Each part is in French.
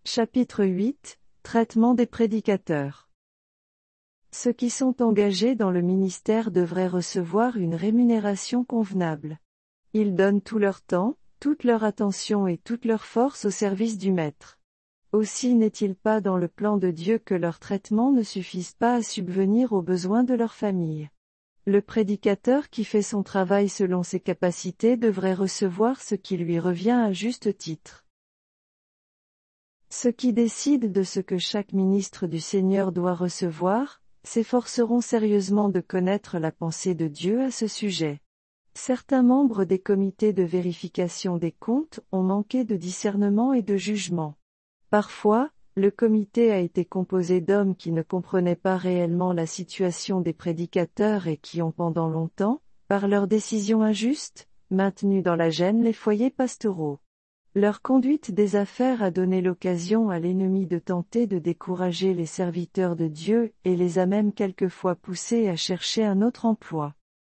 Chapitre 8, Traitement des prédicateurs. Ceux qui sont engagés dans le ministère devraient recevoir une rémunération convenable. Ils donnent tout leur temps, toute leur attention et toute leur force au service du Maître. Aussi n'est-il pas dans le plan de Dieu que leur traitement ne suffise pas à subvenir aux besoins de leur famille. Le prédicateur qui fait son travail selon ses capacités devrait recevoir ce qui lui revient à juste titre. Ceux qui décident de ce que chaque ministre du Seigneur doit recevoir, s'efforceront sérieusement de connaître la pensée de Dieu à ce sujet. Certains membres des comités de vérification des comptes ont manqué de discernement et de jugement. Parfois, le comité a été composé d'hommes qui ne comprenaient pas réellement la situation des prédicateurs et qui ont pendant longtemps, par leurs décisions injustes, maintenu dans la gêne les foyers pastoraux. Leur conduite des affaires a donné l'occasion à l'ennemi de tenter de décourager les serviteurs de Dieu et les a même quelquefois poussés à chercher un autre emploi.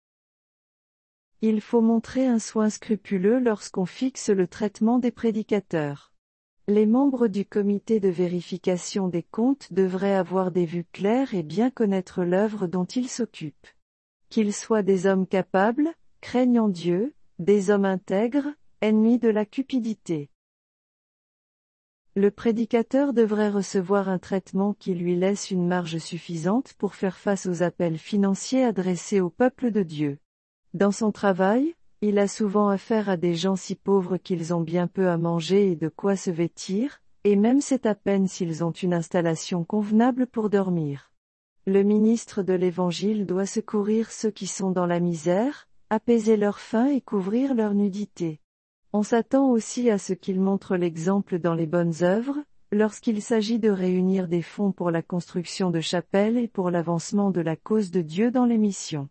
Il faut montrer un soin scrupuleux lorsqu'on fixe le traitement des prédicateurs. Les membres du comité de vérification des comptes devraient avoir des vues claires et bien connaître l'œuvre dont ils s'occupent. Qu'ils soient des hommes capables, craignant Dieu, des hommes intègres, ennemis de la cupidité. Le prédicateur devrait recevoir un traitement qui lui laisse une marge suffisante pour faire face aux appels financiers adressés au peuple de Dieu. Dans son travail, il a souvent affaire à des gens si pauvres qu'ils ont bien peu à manger et de quoi se vêtir, et même c'est à peine s'ils ont une installation convenable pour dormir. Le ministre de l'Évangile doit secourir ceux qui sont dans la misère, apaiser leur faim et couvrir leur nudité. On s'attend aussi à ce qu'il montre l'exemple dans les bonnes œuvres, lorsqu'il s'agit de réunir des fonds pour la construction de chapelles et pour l'avancement de la cause de Dieu dans les missions.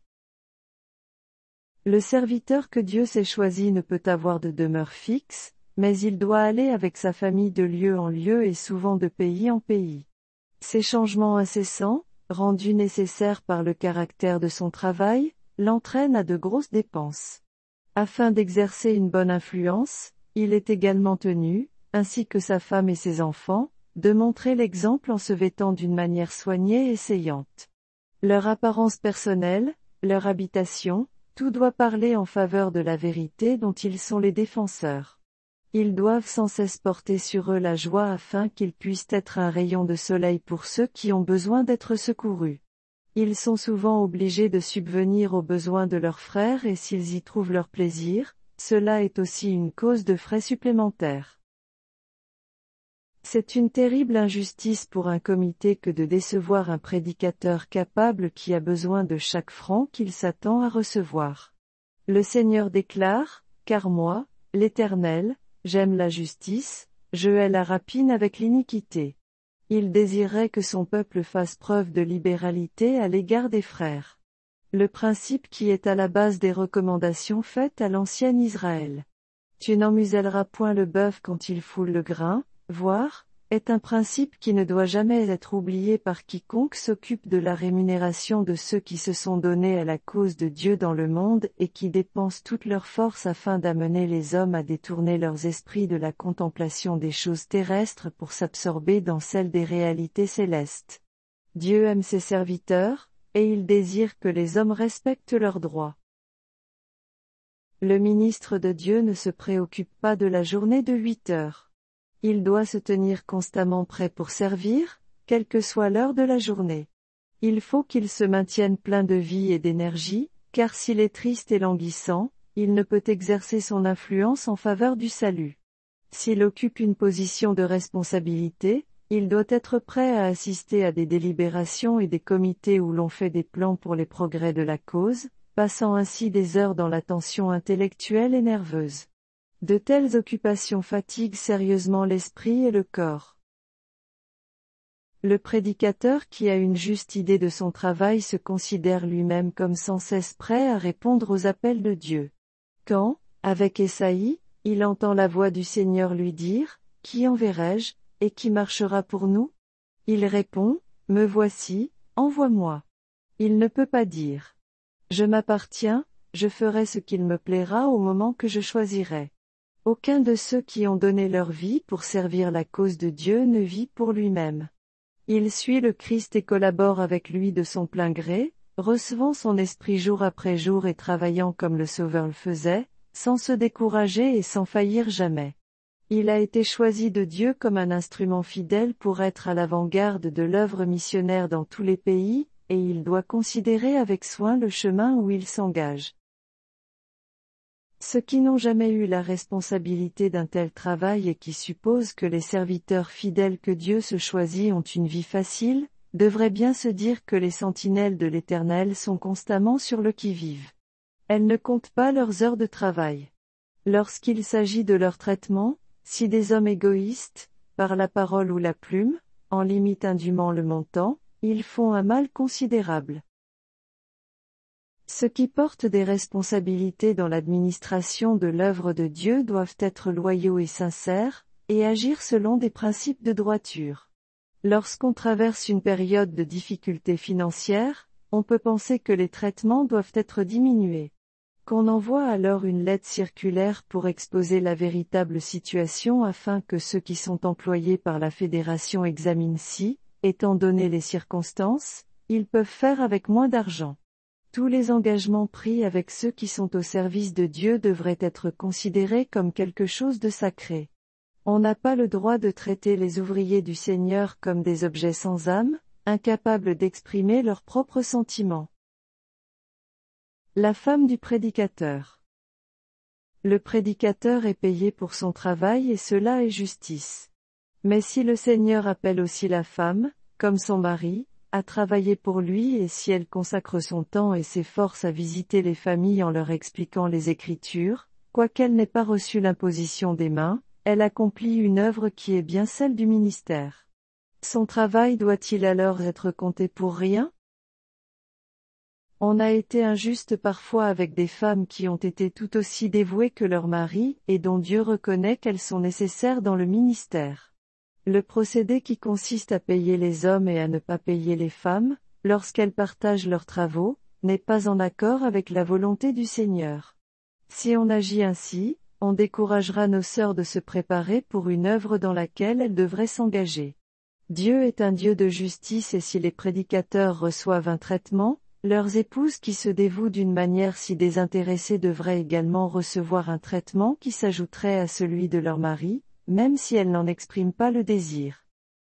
Le serviteur que Dieu s'est choisi ne peut avoir de demeure fixe, mais il doit aller avec sa famille de lieu en lieu et souvent de pays en pays. Ces changements incessants, rendus nécessaires par le caractère de son travail, l'entraînent à de grosses dépenses. Afin d'exercer une bonne influence, il est également tenu, ainsi que sa femme et ses enfants, de montrer l'exemple en se vêtant d'une manière soignée et saillante. Leur apparence personnelle, leur habitation, tout doit parler en faveur de la vérité dont ils sont les défenseurs. Ils doivent sans cesse porter sur eux la joie afin qu'ils puissent être un rayon de soleil pour ceux qui ont besoin d'être secourus. Ils sont souvent obligés de subvenir aux besoins de leurs frères et s'ils y trouvent leur plaisir, cela est aussi une cause de frais supplémentaires. C'est une terrible injustice pour un comité que de décevoir un prédicateur capable qui a besoin de chaque franc qu'il s'attend à recevoir. Le Seigneur déclare, « Car moi, l'Éternel, j'aime la justice, je hais la rapine avec l'iniquité. » Il désirait que son peuple fasse preuve de libéralité à l'égard des frères. Le principe qui est à la base des recommandations faites à l'ancien Israël. Tu n'en muselleras point le bœuf quand il foule le grain, voire, est un principe qui ne doit jamais être oublié par quiconque s'occupe de la rémunération de ceux qui se sont donnés à la cause de Dieu dans le monde et qui dépensent toute leur force afin d'amener les hommes à détourner leurs esprits de la contemplation des choses terrestres pour s'absorber dans celle des réalités célestes. Dieu aime ses serviteurs, et il désire que les hommes respectent leurs droits. Le ministre de Dieu ne se préoccupe pas de la journée de 8 heures. Il doit se tenir constamment prêt pour servir, quelle que soit l'heure de la journée. Il faut qu'il se maintienne plein de vie et d'énergie, car s'il est triste et languissant, il ne peut exercer son influence en faveur du salut. S'il occupe une position de responsabilité, il doit être prêt à assister à des délibérations et des comités où l'on fait des plans pour les progrès de la cause, passant ainsi des heures dans la tension intellectuelle et nerveuse. De telles occupations fatiguent sérieusement l'esprit et le corps. Le prédicateur qui a une juste idée de son travail se considère lui-même comme sans cesse prêt à répondre aux appels de Dieu. Quand, avec Ésaïe, il entend la voix du Seigneur lui dire, « Qui enverrai-je, et qui marchera pour nous ?» Il répond, « Me voici, envoie-moi. » Il ne peut pas dire, « Je m'appartiens, je ferai ce qu'il me plaira au moment que je choisirai. » Aucun de ceux qui ont donné leur vie pour servir la cause de Dieu ne vit pour lui-même. Il suit le Christ et collabore avec lui de son plein gré, recevant son esprit jour après jour et travaillant comme le Sauveur le faisait, sans se décourager et sans faillir jamais. Il a été choisi de Dieu comme un instrument fidèle pour être à l'avant-garde de l'œuvre missionnaire dans tous les pays, et il doit considérer avec soin le chemin où il s'engage. Ceux qui n'ont jamais eu la responsabilité d'un tel travail et qui supposent que les serviteurs fidèles que Dieu se choisit ont une vie facile, devraient bien se dire que les sentinelles de l'Éternel sont constamment sur le qui-vive. Elles ne comptent pas leurs heures de travail. Lorsqu'il s'agit de leur traitement, si des hommes égoïstes, par la parole ou la plume, en limitent indûment le montant, ils font un mal considérable. Ceux qui portent des responsabilités dans l'administration de l'œuvre de Dieu doivent être loyaux et sincères, et agir selon des principes de droiture. Lorsqu'on traverse une période de difficultés financières, on peut penser que les traitements doivent être diminués. Qu'on envoie alors une lettre circulaire pour exposer la véritable situation afin que ceux qui sont employés par la fédération examinent si, étant donné les circonstances, ils peuvent faire avec moins d'argent. Tous les engagements pris avec ceux qui sont au service de Dieu devraient être considérés comme quelque chose de sacré. On n'a pas le droit de traiter les ouvriers du Seigneur comme des objets sans âme, incapables d'exprimer leurs propres sentiments. La femme du prédicateur. Le prédicateur est payé pour son travail et cela est justice. Mais si le Seigneur appelle aussi la femme, comme son mari, à travailler pour lui et si elle consacre son temps et ses forces à visiter les familles en leur expliquant les Écritures, quoiqu'elle n'ait pas reçu l'imposition des mains, elle accomplit une œuvre qui est bien celle du ministère. Son travail doit-il alors être compté pour rien ? On a été injuste parfois avec des femmes qui ont été tout aussi dévouées que leur mari et dont Dieu reconnaît qu'elles sont nécessaires dans le ministère. Le procédé qui consiste à payer les hommes et à ne pas payer les femmes, lorsqu'elles partagent leurs travaux, n'est pas en accord avec la volonté du Seigneur. Si on agit ainsi, on découragera nos sœurs de se préparer pour une œuvre dans laquelle elles devraient s'engager. Dieu est un Dieu de justice et si les prédicateurs reçoivent un traitement, leurs épouses qui se dévouent d'une manière si désintéressée devraient également recevoir un traitement qui s'ajouterait à celui de leur mari, même si elles n'en expriment pas le désir.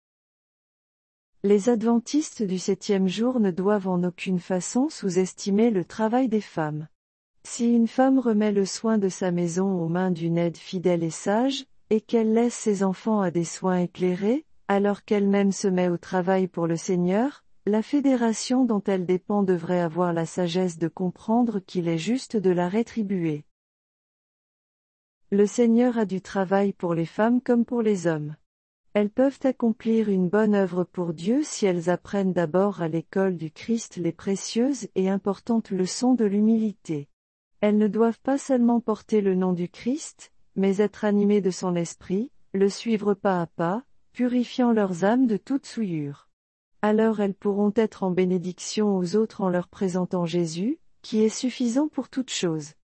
Les adventistes du 7e jour ne doivent en aucune façon sous-estimer le travail des femmes. Si une femme remet le soin de sa maison aux mains d'une aide fidèle et sage, et qu'elle laisse ses enfants à des soins éclairés, alors qu'elle-même se met au travail pour le Seigneur, la fédération dont elle dépend devrait avoir la sagesse de comprendre qu'il est juste de la rétribuer. Le Seigneur a du travail pour les femmes comme pour les hommes. Elles peuvent accomplir une bonne œuvre pour Dieu si elles apprennent d'abord à l'école du Christ les précieuses et importantes leçons de l'humilité. Elles ne doivent pas seulement porter le nom du Christ, mais être animées de son esprit, le suivre pas à pas, purifiant leurs âmes de toute souillure. Alors elles pourront être en bénédiction aux autres en leur présentant Jésus, qui est suffisant pour toutes choses.